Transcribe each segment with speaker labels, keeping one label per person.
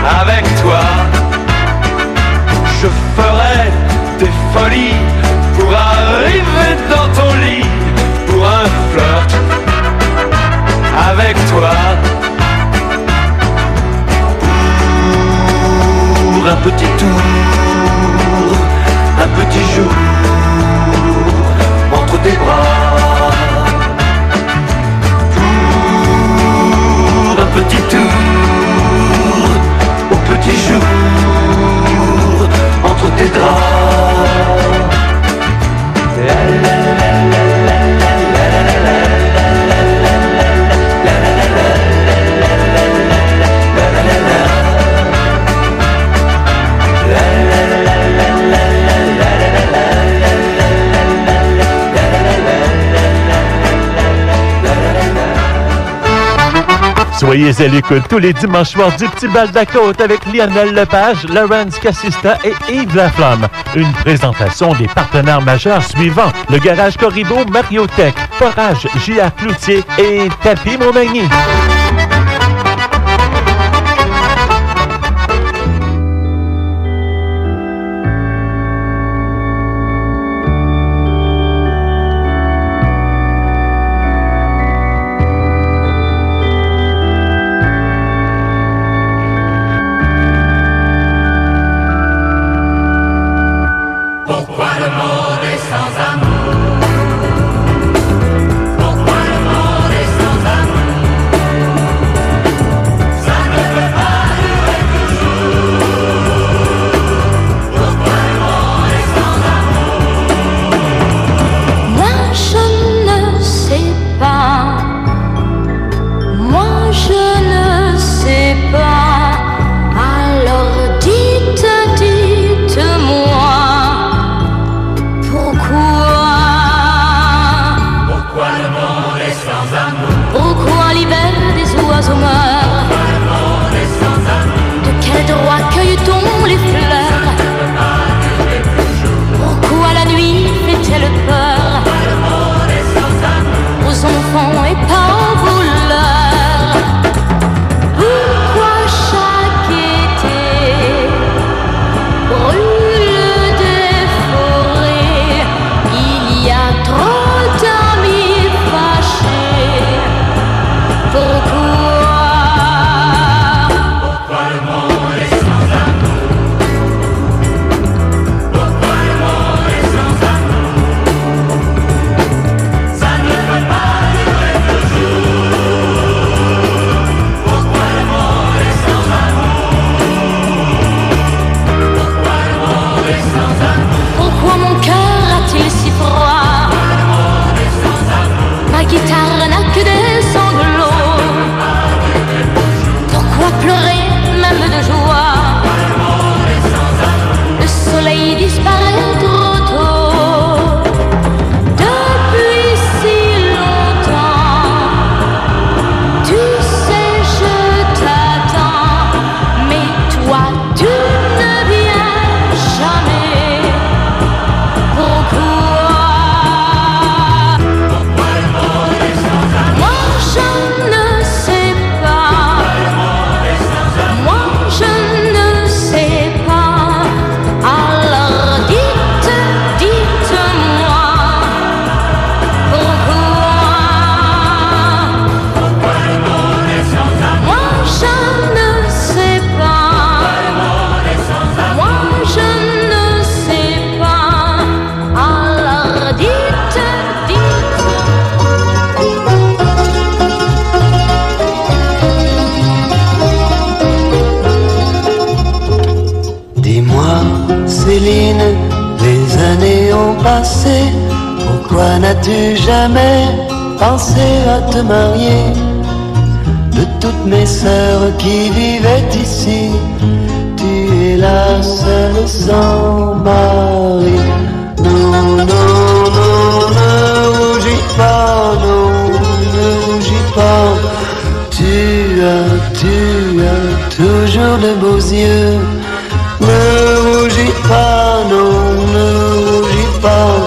Speaker 1: avec toi. Je ferai des folies pour arriver dans ton lit, pour un flirt avec toi. Pour un petit tour, un petit jour entre tes bras. Pour un petit tour, au petit jour entre tes draps.
Speaker 2: Soyez à l'écoute tous les dimanches soirs du Petit Bal de la Côte avec Lionel Lepage, Laurence Cassista et Yves Laflamme. Une présentation des partenaires majeurs suivants: le Garage Corribo, Mariotech, Forage, J.R. Cloutier et Tapis Montmagny.
Speaker 3: Pourquoi n'as-tu jamais pensé à te marier? De toutes mes sœurs qui vivaient ici, tu es la seule sans mari. Non, non, non, ne rougis pas, non, ne rougis pas. Tu as toujours de beaux yeux. Ne rougis pas, non, ne rougis pas.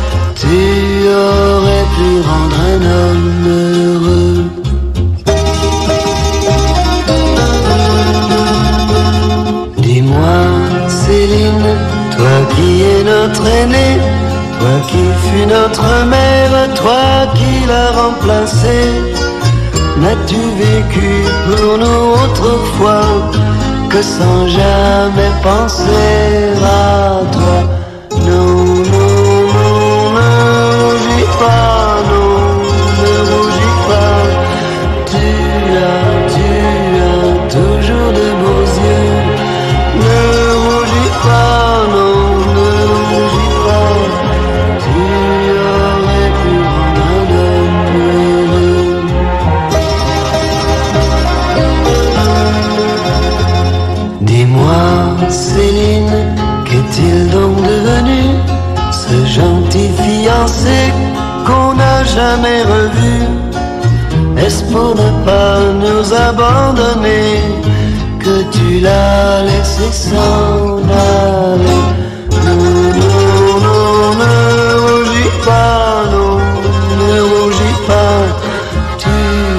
Speaker 3: Tu aurais pu rendre un homme heureux. entraîné. Toi qui fus notre mère, toi qui l'as remplacée. N'as-tu vécu pour nous autrefois que sans jamais penser à toi? Non, non, non, ne rougis pas, non, ne rougis pas. Tu as toujours de beaux yeux. Ne rougis pas, non, ne rougis pas. Tu aurais pu rendre un homme heureux. Dis-moi, Céline, qu'est-il donc devenu, ce gentil fiancé qu'on n'a jamais revu? Est-ce pour ne pas nous abandonner que tu l'as laissé s'en aller? Non, non, non, ne rougis pas, non, ne rougis pas. Tu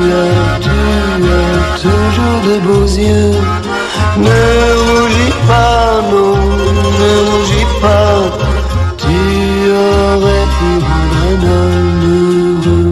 Speaker 3: as toujours de beaux yeux. Ne rougis pas, non, ne rougis pas. Tu aurais pu rendre un homme heureux.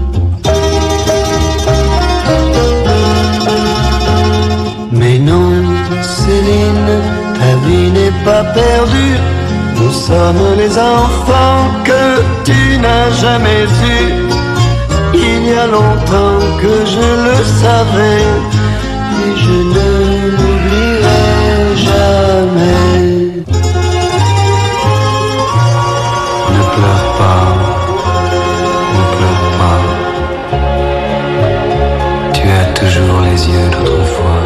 Speaker 3: Mais non, Céline, ta vie n'est pas perdue. Nous sommes les enfants que tu n'as jamais eus. Il y a longtemps que je le savais et je ne l'oublierai jamais. Ne pleure pas, ne pleure pas. Tu as toujours les yeux d'autrefois.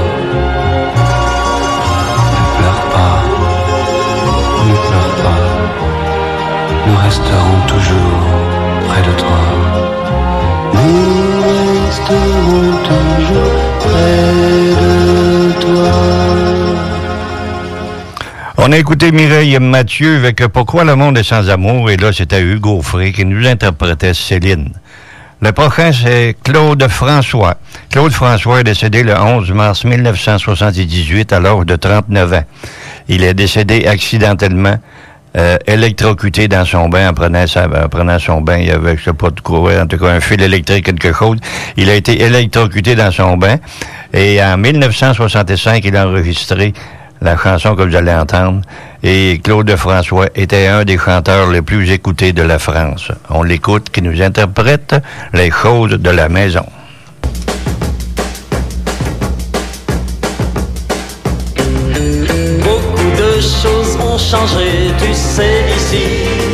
Speaker 3: Ne pleure pas, ne pleure pas. Nous resterons toujours près de toi. Nous resterons toujours près de toi.
Speaker 4: On a écouté Mireille Mathieu avec Pourquoi le monde est sans amour, et là c'était Hugo Frey qui nous interprétait Céline. Le prochain, c'est Claude François. Claude François est décédé le 11 mars 1978 à l'âge de 39 ans. Il est décédé accidentellement, électrocuté dans son bain en prenant son bain. Il y avait, je sais pas de quoi, en tout cas un fil électrique, quelque chose. Il a été électrocuté dans son bain. Et en 1965, il a enregistré la chanson que vous allez entendre. Et Claude François était un des chanteurs les plus écoutés de la France. On l'écoute, qui nous interprète Les choses de la maison.
Speaker 5: Beaucoup de choses ont changé, tu sais, ici.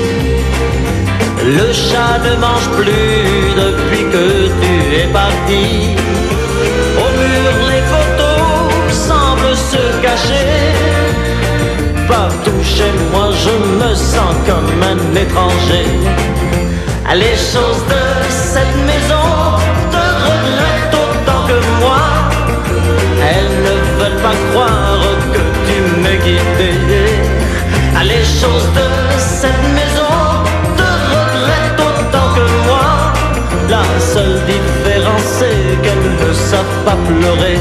Speaker 5: Le chat ne mange plus depuis que tu es parti. Au mur, les photos semblent se cacher. Partout chez moi, je me sens comme un étranger. Les choses de cette maison te regrettent autant que moi. Elles ne veulent pas croire que tu m'as quitté. Les choses de cette maison te regrettent autant que moi. La seule différence, c'est qu'elles ne savent pas pleurer.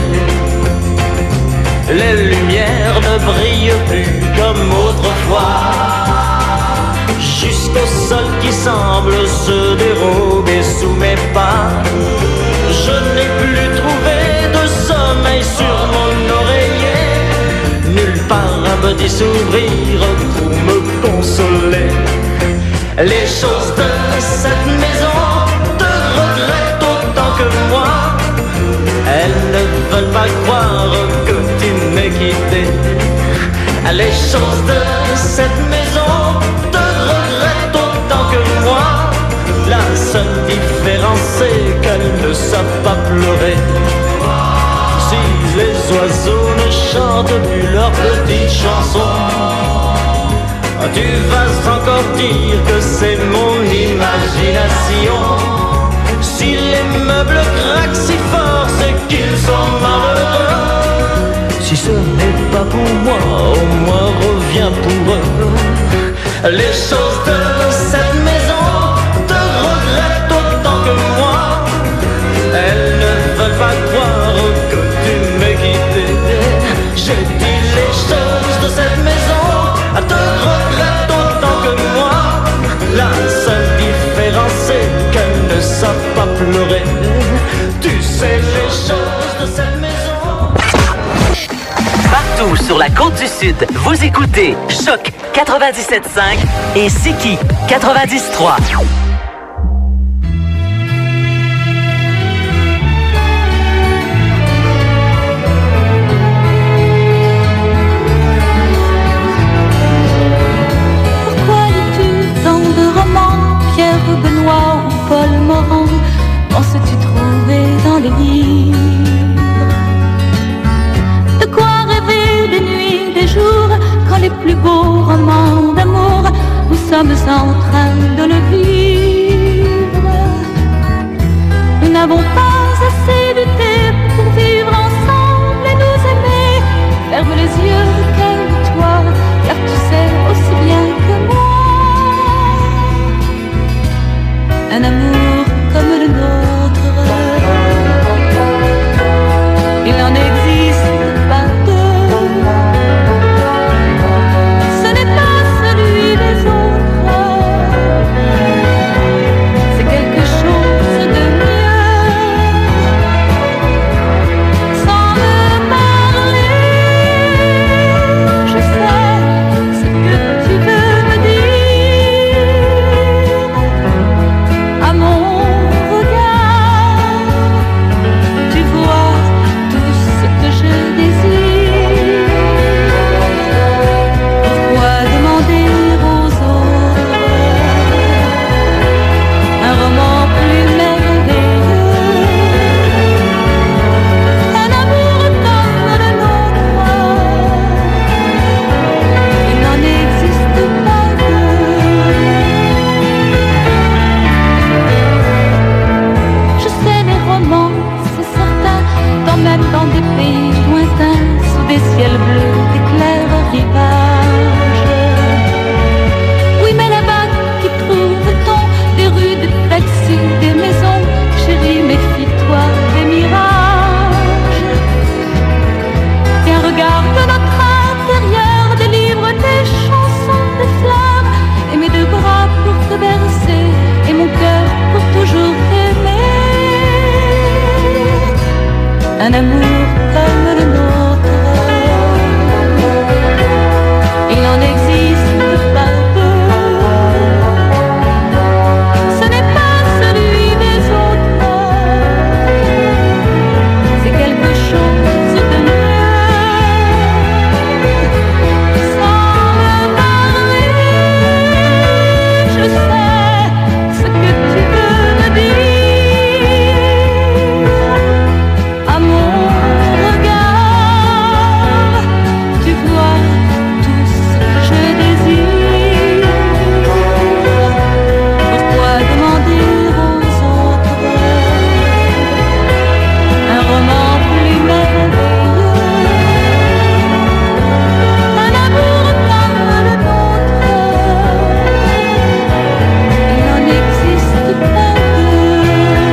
Speaker 5: Les lumières ne brillent plus comme autrefois, jusqu'au sol qui semble se dérober sous mes pas. Je n'ai plus trouvé de sommeil sur mon oreiller, nulle part un petit sourire pour me consoler. Les choses de cette maison te regrettent autant que moi. Elles ne veulent pas croire que tu m'as quitté. Les choses de cette maison te regrettent autant que moi. La seule différence, c'est qu'elles ne savent pas pleurer. Si les oiseaux ne chantent plus leurs petites chansons, tu vas encore dire que c'est mon imagination. Si les meubles craquent si fort, c'est qu'ils sont malheureux. Si ce n'est pas pour moi, au moins reviens pour eux. Les choses de cette maison te regrettent autant que moi. Elles ne veulent pas croire que tu m'as quitté. J'ai dit les choses de cette maison te regrettent autant que moi.
Speaker 6: partout sur la Côte-du-Sud. Vous écoutez Choc 97.5 et Siki 90.3.
Speaker 7: Benoît ou Paul Morand, penses-tu trouver dans les livres? De quoi rêver des nuits, des jours, quand les plus beaux romans d'amour, nous sommes en train de le vivre. Nous n'avons pas assez de temps pour vivre ensemble et nous aimer. Ferme les yeux, calme-toi, car tu sais aussi bien que moi. Un amour comme le nôtre, il n'en existe pas deux. Ce n'est pas celui des autres, c'est quelque chose de mieux. Sans me parler, je sais ce que tu veux me dire. À mon regard, tu vois tout ce que je désire. Pourquoi demander aux autres un roman plus merveilleux? Un amour comme le nôtre, il n'en existe pas deux. Je sais les romans, c'est certain, même dans des pays lointains, sous des ciels bleus, des clairs rivages. Oui, mais là-bas, qui trouve-t-on? Des rues, des taxis, des maisons. Chérie, méfie-toi des mirages. Tiens, regarde notre intérieur, des livres, des chansons, des fleurs, et mes deux bras pour te bercer, et mon cœur pour toujours t'aimer. Un amour comme le nôtre, il n'en existe pas deux. Ce n'est pas celui des autres, c'est quelque chose de mieux. Sans me parler, je sais ce que tu veux me dire. À mon regard, tu vois tout ce que je désire. Pourquoi demander aux autres un roman plus merveilleux? Un amour comme le nôtre, il n'en existe pas deux.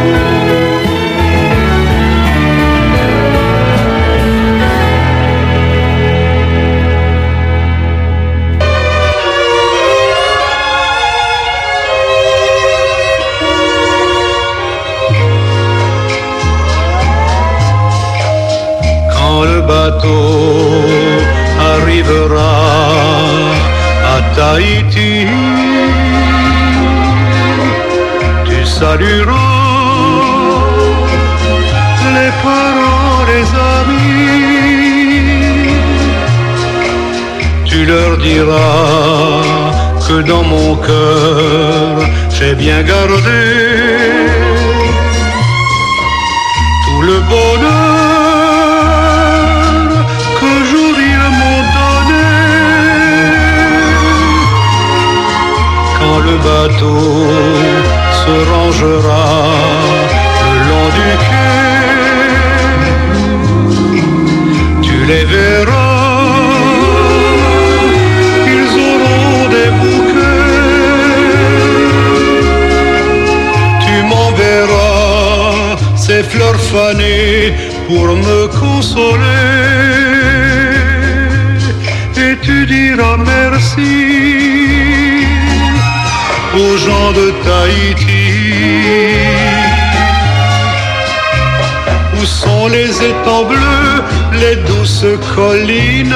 Speaker 3: Quand le bateau arrivera à Tahiti, tu salueras les parents, les amis. Tu leur diras que dans mon cœur j'ai bien gardé tout le bonheur que jour ils m'ont donné. Quand le bateau se rangera le long du quai, tu les verras, ils auront des bouquets. Tu m'enverras ces fleurs fanées pour me consoler, et tu diras merci aux gens de Tahiti. Où sont les étangs bleus, les douces collines?